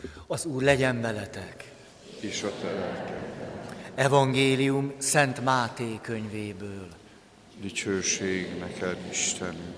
Az Úr legyen veletek. És a te lelkedben. Evangélium Szent Máté könyvéből. Dicsőség neked, Istenünk.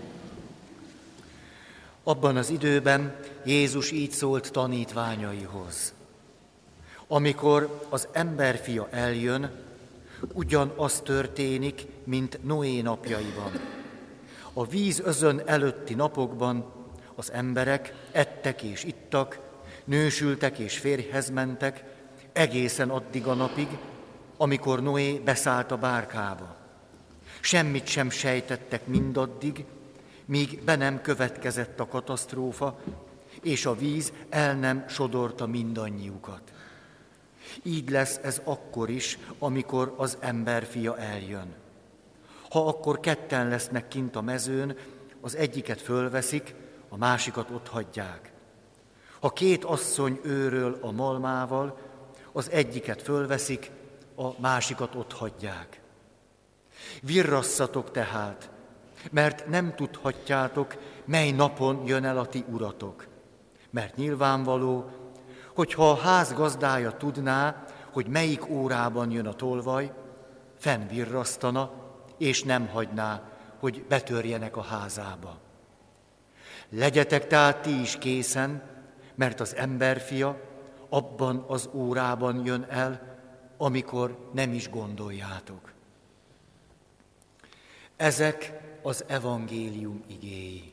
Abban az időben Jézus így szólt tanítványaihoz. Amikor az emberfia eljön, ugyanaz történik, mint Noé napjaiban. A víz özön előtti napokban az emberek ettek és ittak, nősültek és férjhez mentek, egészen addig a napig, amikor Noé beszállt a bárkába. Semmit sem sejtettek mindaddig, míg be nem következett a katasztrófa, és a víz el nem sodorta mindannyiukat. Így lesz ez akkor is, amikor az emberfia eljön. Ha akkor ketten lesznek kint a mezőn, az egyiket fölveszik, a másikat otthagyják. Ha két asszony őröl a malmával, az egyiket fölveszik, a másikat otthagyják. Virrasszatok tehát, mert nem tudhatjátok, mely napon jön el a ti uratok. Mert nyilvánvaló, hogy ha a ház gazdája tudná, hogy melyik órában jön a tolvaj, fennvirrasztana, és nem hagyná, hogy betörjenek a házába. Legyetek tehát ti is készen, mert az emberfia abban az órában jön el, amikor nem is gondoljátok. Ezek az evangélium igéi.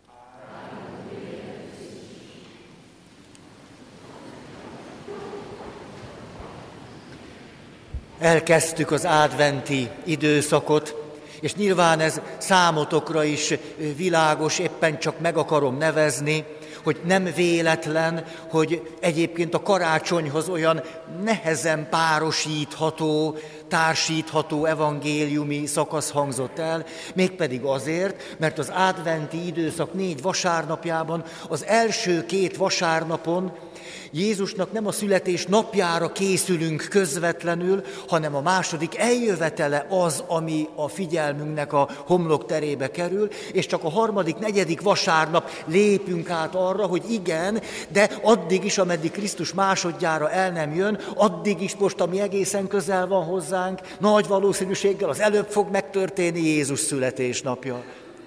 Elkezdtük az adventi időszakot, és nyilván ez számotokra is világos, éppen csak meg akarom nevezni, hogy nem véletlen, hogy egyébként a karácsonyhoz olyan nehezen párosítható, társítható evangéliumi szakasz hangzott el, mégpedig azért, mert az adventi időszak 4 vasárnapjában, az első 2 vasárnapon Jézusnak nem a születés napjára készülünk közvetlenül, hanem a második eljövetele az, ami a figyelmünknek a homlokterébe kerül, és csak a 3., 4. vasárnap lépünk át arra, hogy igen, de addig is, ameddig Krisztus másodjára el nem jön, addig is most, ami egészen közel van hozzánk, nagy valószínűséggel az előbb fog megtörténni Jézus születésnapja.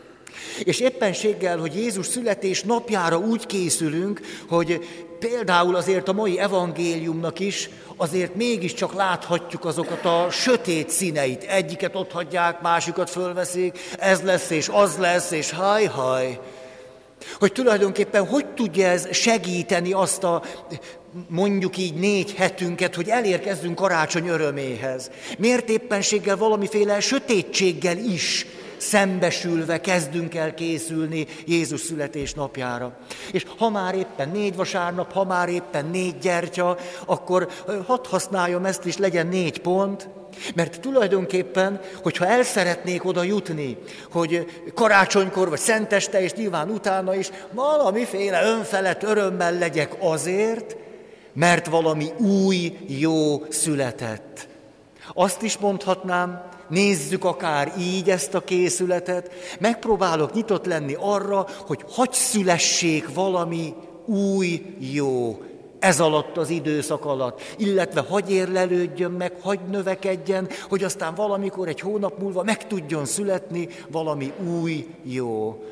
És éppenséggel, hogy Jézus születés napjára úgy készülünk, hogy például azért a mai evangéliumnak is azért mégiscsak láthatjuk azokat a sötét színeit. Egyiket otthagyják, másikat fölveszik, ez lesz és az lesz, és haj. Hogy tulajdonképpen hogy tudja ez segíteni azt a mondjuk így 4 hetünket, hogy elérkezzünk karácsony öröméhez. Miért éppenséggel valamiféle sötétséggel is szembesülve kezdünk el készülni Jézus születés napjára. És ha már éppen 4 vasárnap, ha már éppen 4 gyertya, akkor hadd használjam ezt is, legyen 4 pont, mert tulajdonképpen, hogyha el szeretnék oda jutni, hogy karácsonykor vagy szenteste, és nyilván utána is valamiféle önfelett örömmel legyek azért, mert valami új, jó született. Azt is mondhatnám, nézzük akár így ezt a készületet, megpróbálok nyitott lenni arra, hogy hadd szülessék valami új, jó ez alatt az időszak alatt, illetve hadd érlelődjön meg, hadd növekedjen, hogy aztán valamikor egy hónap múlva meg tudjon születni valami új, jó.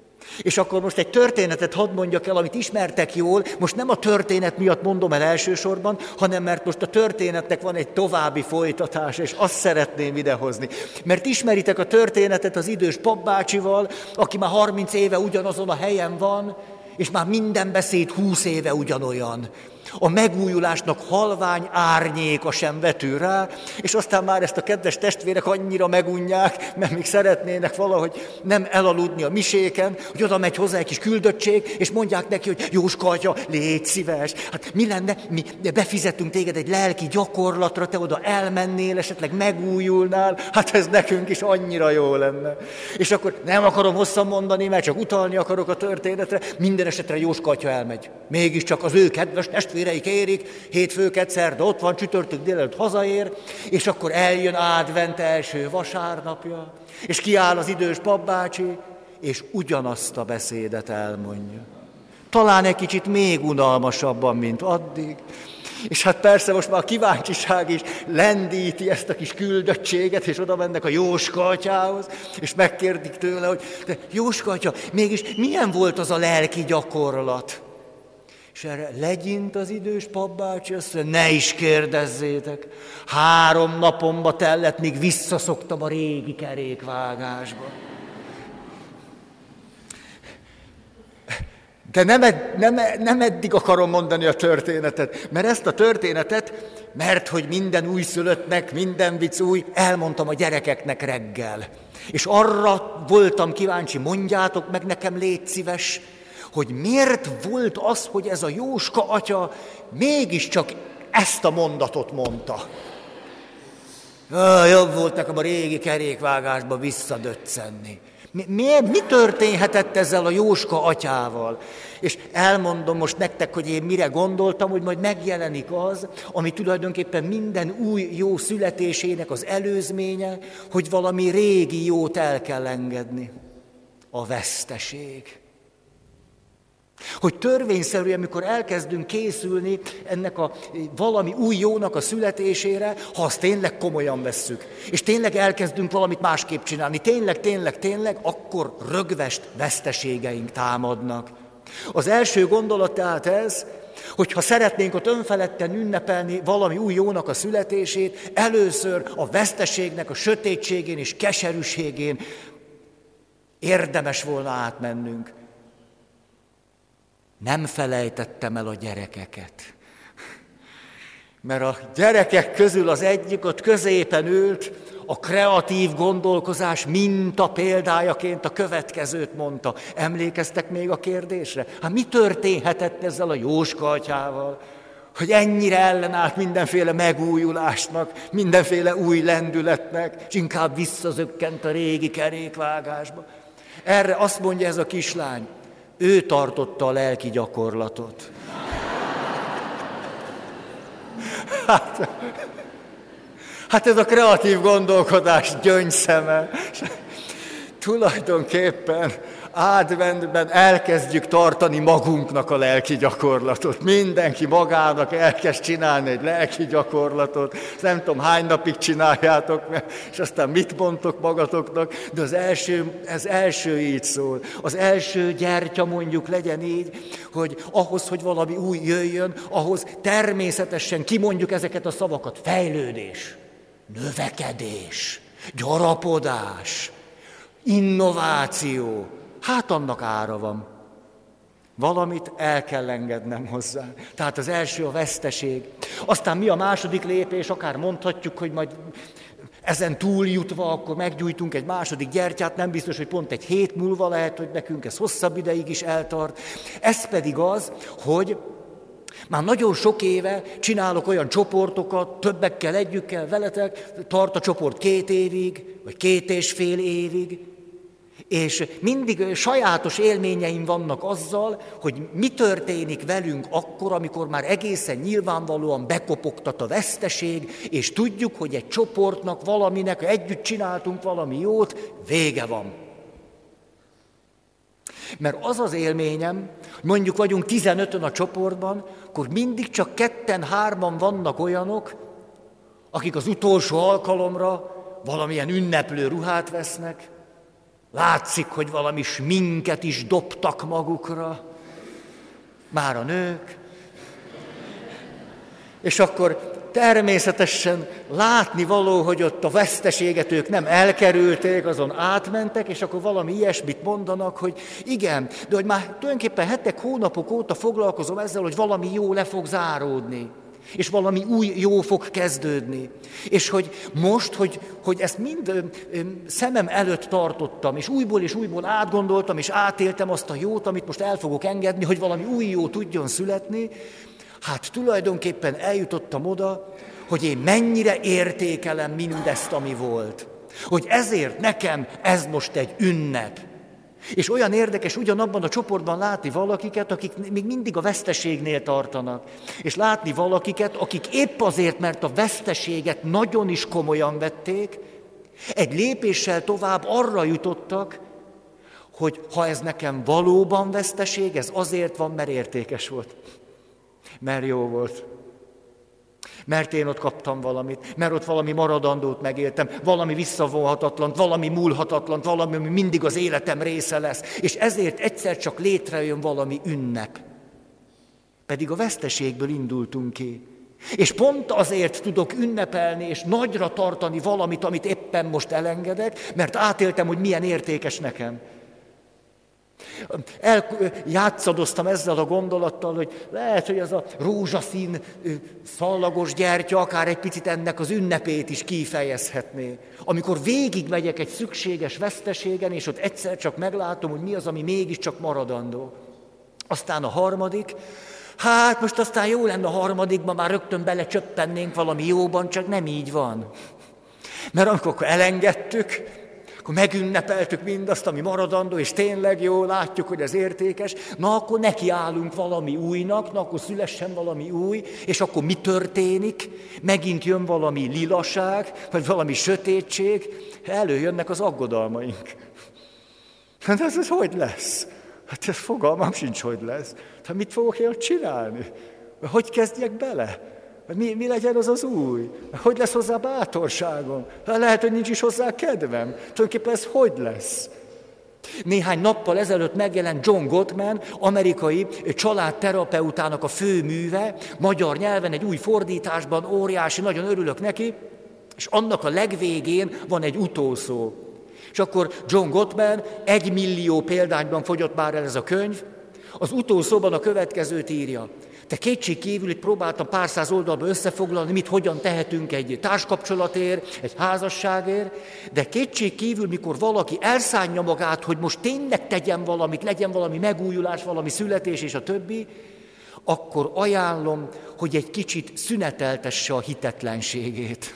És akkor most egy történetet hadd mondjak el, amit ismertek jól, most nem a történet miatt mondom el elsősorban, hanem mert most a történetnek van egy további folytatása, és azt szeretném idehozni. Mert ismeritek a történetet az idős papbácsival, aki már 30 éve ugyanazon a helyen van, és már minden beszéd 20 éve ugyanolyan. A megújulásnak halvány árnyéka sem vetül rá, és aztán már ezt a kedves testvérek annyira megunják, mert még szeretnének valahogy nem elaludni a miséken, hogy oda megy hozzá egy kis küldöttség, és mondják neki, hogy Jóska atya, légy szíves, hát mi lenne, mi befizetünk téged egy lelki gyakorlatra, te oda elmennél, esetleg megújulnál, hát ez nekünk is annyira jó lenne. És akkor nem akarom hosszan mondani, mert csak utalni akarok a történetre, minden esetre Jóska atya elmegy. Mégiscsak az ő kedves testvéreik érik, hétfőket, szerda ott van, csütörtök délelőtt hazaér, és akkor eljön advent első vasárnapja, és kiáll az idős papbácsi, és ugyanazt a beszédet elmondja. Talán egy kicsit még unalmasabban, mint addig. És hát persze most már a kíváncsiság is lendíti ezt a kis küldöttséget, és oda mennek a Jóska atyához, és megkérdik tőle, hogy de Jóska atya, mégis milyen volt az a lelki gyakorlat? És erre legyint az idős papbácsi, azt mondja, ne is kérdezzétek, 3 napomba tellett, míg visszaszoktam a régi kerékvágásba. De nem eddig akarom mondani a történetet, mert ezt a történetet, mert hogy minden újszülöttnek, minden vicc új, elmondtam a gyerekeknek reggel. És arra voltam kíváncsi, mondjátok meg nekem, légy szíves, hogy miért volt az, hogy ez a Jóska atya mégiscsak ezt a mondatot mondta. Jobb volt nekem a régi kerékvágásba visszadöccenni. Mi történhetett ezzel a Jóska atyával? És elmondom most nektek, hogy én mire gondoltam, hogy majd megjelenik az, ami tulajdonképpen minden új jó születésének az előzménye, hogy valami régi jót el kell engedni. A veszteség. Hogy törvényszerűen, amikor elkezdünk készülni ennek a valami új jónak a születésére, ha azt tényleg komolyan vesszük, és tényleg elkezdünk valamit másképp csinálni, tényleg, akkor rögvest veszteségeink támadnak. Az első gondolat tehát ez, hogy ha szeretnénk ott önfeledten ünnepelni valami új jónak a születését, először a veszteségnek a sötétségén és keserűségén érdemes volna átmennünk. Nem felejtettem el a gyerekeket. Mert a gyerekek közül az egyik ott középen ült, a kreatív gondolkozás minta példájaként a következőt mondta. Emlékeztek még a kérdésre? Hát mi történhetett ezzel a Jóska atyával, hogy ennyire ellenállt mindenféle megújulásnak, mindenféle új lendületnek, és inkább visszazökkent a régi kerékvágásba? Erre azt mondja ez a kislány, ő tartotta a lelki gyakorlatot. Hát ez a kreatív gondolkodás gyöngyszeme. Tulajdonképpen adventben elkezdjük tartani magunknak a lelki gyakorlatot. Mindenki magának elkezd csinálni egy lelki gyakorlatot. Nem tudom, hány napig csináljátok, és aztán mit mondtok magatoknak, de az első így szól. Az első gyertya mondjuk legyen így, hogy ahhoz, hogy valami új jöjjön, ahhoz természetesen kimondjuk ezeket a szavakat. Fejlődés, növekedés, gyarapodás, innováció. Hát annak ára van. Valamit el kell engednem hozzá. Tehát az első a veszteség. Aztán mi a második lépés, akár mondhatjuk, hogy majd ezen túljutva, akkor meggyújtunk egy második gyertyát, nem biztos, hogy pont egy hét múlva lehet, hogy nekünk ez hosszabb ideig is eltart. Ez pedig az, hogy már nagyon sok éve csinálok olyan csoportokat, többekkel együtt kell veletek, tart a csoport 2 évig, vagy 2,5 évig, és mindig sajátos élményeim vannak azzal, hogy mi történik velünk akkor, amikor már egészen nyilvánvalóan bekopogtat a veszteség, és tudjuk, hogy egy csoportnak, valaminek, együtt csináltunk valami jót, vége van. Mert az az élményem, mondjuk vagyunk 15-ön a csoportban, akkor mindig csak 2-3 vannak olyanok, akik az utolsó alkalomra valamilyen ünneplő ruhát vesznek, látszik, hogy valami sminket is dobtak magukra, már a nők, és akkor természetesen látni való, hogy ott a veszteséget ők nem elkerülték, azon átmentek, és akkor valami ilyesmit mondanak, hogy igen, de hogy már tulajdonképpen hetek, hónapok óta foglalkozom ezzel, hogy valami jó le fog záródni, és valami új jó fog kezdődni. És hogy most, hogy ezt mind szemem előtt tartottam, és újból átgondoltam, és átéltem azt a jót, amit most el fogok engedni, hogy valami új jó tudjon születni, hát tulajdonképpen eljutottam oda, hogy én mennyire értékelem mindezt, ami volt. Hogy ezért nekem ez most egy ünnep. És olyan érdekes ugyanabban a csoportban látni valakiket, akik még mindig a veszteségnél tartanak. És látni valakiket, akik épp azért, mert a veszteséget nagyon is komolyan vették, egy lépéssel tovább arra jutottak, hogy ha ez nekem valóban veszteség, ez azért van, mert értékes volt. Mert jó volt. Mert én ott kaptam valamit, mert ott valami maradandót megéltem, valami visszavonhatatlant, valami múlhatatlant, valami, ami mindig az életem része lesz. És ezért egyszer csak létrejön valami ünnep. Pedig a veszteségből indultunk ki. És pont azért tudok ünnepelni és nagyra tartani valamit, amit éppen most elengedek, mert átéltem, hogy milyen értékes nekem. Játszadoztam ezzel a gondolattal, hogy lehet, hogy ez a rózsaszín szallagos gyertya akár egy picit ennek az ünnepét is kifejezhetné. Amikor végigmegyek egy szükséges veszteségen, és ott egyszer csak meglátom, hogy mi az, ami mégiscsak maradandó. Aztán a harmadik, hát most aztán jó lenne a harmadikban, már rögtön belecsöppennénk valami jóban, csak nem így van. Mert amikor elengedtük, akkor megünnepeltük mindazt, ami maradandó, és tényleg jó, látjuk, hogy ez értékes, na akkor nekiállunk valami újnak, na akkor szülessen valami új, és akkor mi történik? Megint jön valami lilaság, vagy valami sötétség, előjönnek az aggodalmaink. Hát ez hogy lesz? Hát ez fogalmam sincs, hogy lesz. Hát mit fogok én csinálni? Hogy kezdjek bele? Mi legyen az az új? Hogy lesz hozzá bátorságom? Lehet, hogy nincs is hozzá kedvem. Tulajdonképpen ez hogy lesz? Néhány nappal ezelőtt megjelent John Gottman, amerikai családterapeutának a főműve, magyar nyelven egy új fordításban, óriási, nagyon örülök neki, és annak a legvégén van egy utószó. És akkor John Gottman 1 millió példányban fogyott már el ez a könyv, az utószóban a következőt írja. De kétségkívül itt próbáltam pár száz oldalba összefoglalni, mit hogyan tehetünk egy társkapcsolatért, egy házasságért, de kétségkívül, mikor valaki elszánja magát, hogy most tényleg tegyen valamit, legyen valami megújulás, valami születés és a többi, akkor ajánlom, hogy egy kicsit szüneteltesse a hitetlenségét.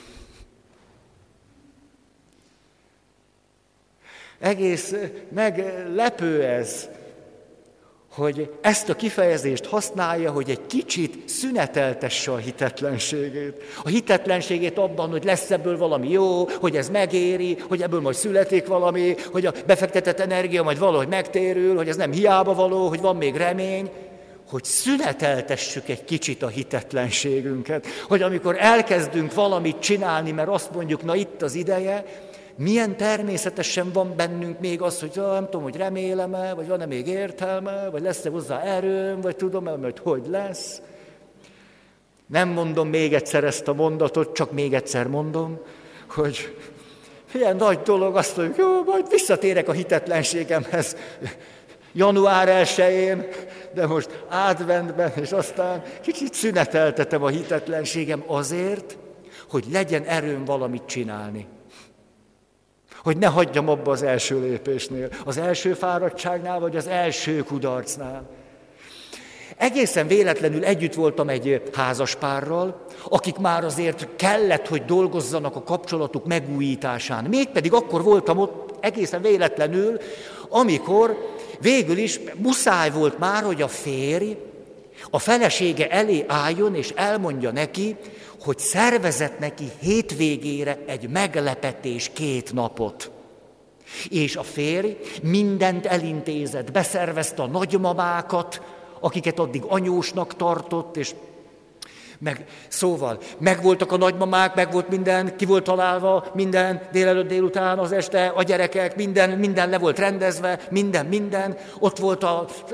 Egész meglepő ez, hogy ezt a kifejezést használja, hogy egy kicsit szüneteltesse a hitetlenségét. A hitetlenségét abban, hogy lesz ebből valami jó, hogy ez megéri, hogy ebből majd születik valami, hogy a befektetett energia majd valahogy megtérül, hogy ez nem hiába való, hogy van még remény, hogy szüneteltessük egy kicsit a hitetlenségünket, hogy amikor elkezdünk valamit csinálni, mert azt mondjuk, na itt az ideje, milyen természetesen van bennünk még az, hogy nem tudom, hogy remélem-e, vagy van-e még értelme, vagy lesz-e hozzá erőm, vagy tudom-e, majd hogy lesz. Nem mondom még egyszer ezt a mondatot, csak még egyszer mondom, hogy ilyen nagy dolog, azt mondjuk, jó, majd visszatérek a hitetlenségemhez január 1-én, de most adventben, és aztán kicsit szüneteltetem a hitetlenségem azért, hogy legyen erőm valamit csinálni. Hogy ne hagyjam abba az első lépésnél, az első fáradtságnál, vagy az első kudarcnál. Egészen véletlenül együtt voltam egy házaspárral, akik már azért kellett, hogy dolgozzanak a kapcsolatuk megújításán. Mégpedig akkor voltam ott egészen véletlenül, amikor végül is muszáj volt már, hogy a férj a felesége elé álljon, és elmondja neki, hogy szervezett neki hétvégére egy meglepetés 2 napot. És a férj mindent elintézett, beszervezte a nagymamákat, akiket addig anyósnak tartott, és szóval megvoltak a nagymamák, megvolt minden, ki volt találva, minden délelőtt, délután, az este, a gyerekek, minden le volt rendezve, minden, ott volt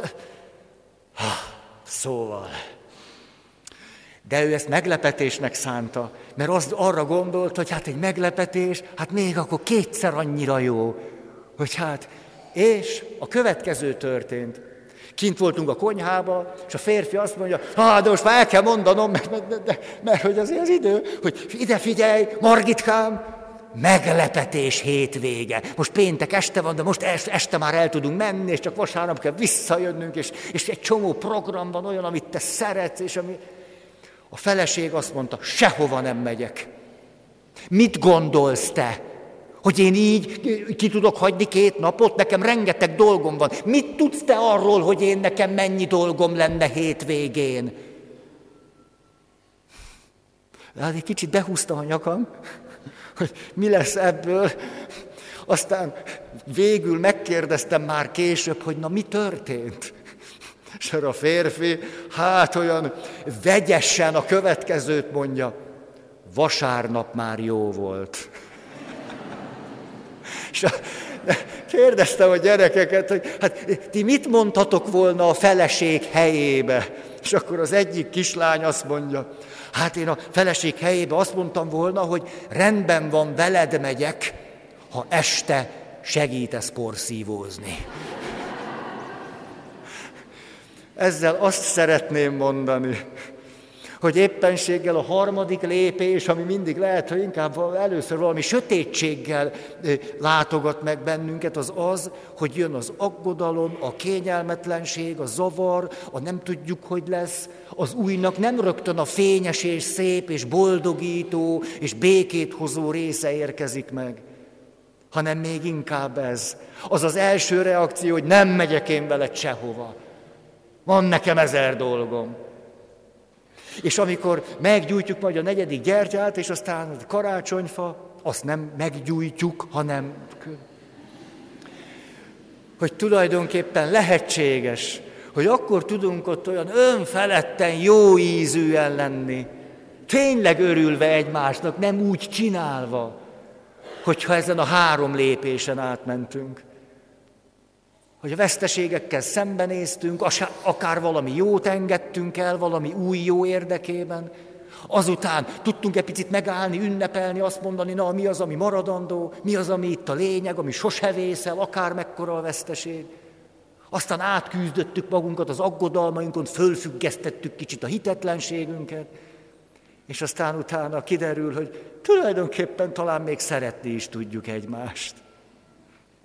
Szóval... De ő ezt meglepetésnek szánta, mert arra gondolt, hogy hát egy meglepetés, hát még akkor 2-szer annyira jó. Hogy és a következő történt. Kint voltunk a konyhába, és a férfi azt mondja, de most már el kell mondanom, mert hogy azért az idő, hogy ide figyelj, Margitkám, meglepetés hétvége. Most péntek este van, de most este már el tudunk menni, és csak vasárnap kell visszajönnünk, és egy csomó program van olyan, amit te szeretsz, és ami... A feleség azt mondta, sehova nem megyek. Mit gondolsz te? Hogy én így ki tudok hagyni 2 napot? Nekem rengeteg dolgom van. Mit tudsz te arról, hogy nekem mennyi dolgom lenne hétvégén? Hát egy kicsit behúztam a nyakam, hogy mi lesz ebből. Aztán végül megkérdeztem már később, hogy na mi történt? És a férfi, hát olyan vegyesen a következőt mondja, vasárnap már jó volt. És kérdeztem a gyerekeket, hogy hát ti mit mondhatok volna a feleség helyébe? És akkor az egyik kislány azt mondja, hát én a feleség helyébe azt mondtam volna, hogy rendben van, veled megyek, ha este segítesz porszívózni. Ezzel azt szeretném mondani, hogy éppenséggel a harmadik lépés, ami mindig lehet, hogy inkább először valami sötétséggel látogat meg bennünket, az az, hogy jön az aggodalom, a kényelmetlenség, a zavar, a nem tudjuk, hogy lesz. Az újnak nem rögtön a fényes és szép és boldogító és békét hozó része érkezik meg, hanem még inkább ez. Az az első reakció, hogy nem megyek én veled sehova. Van nekem 1000 dolgom. És amikor meggyújtjuk majd a 4. gyertyát, és aztán a karácsonyfa, azt nem meggyújtjuk, hanem... Hogy tulajdonképpen lehetséges, hogy akkor tudunk ott olyan önfeledten, jó ízűen lenni, tényleg örülve egymásnak, nem úgy csinálva, hogyha ezen a 3 lépésen átmentünk. Hogy a veszteségekkel szembenéztünk, akár valami jót engedtünk el, valami új jó érdekében. Azután tudtunk egy picit megállni, ünnepelni, azt mondani, na mi az, ami maradandó, mi az, ami itt a lényeg, ami sose vészel, akár mekkora a veszteség. Aztán átküzdöttük magunkat az aggodalmainkon, fölfüggesztettük kicsit a hitetlenségünket, és aztán utána kiderül, hogy tulajdonképpen talán még szeretni is tudjuk egymást.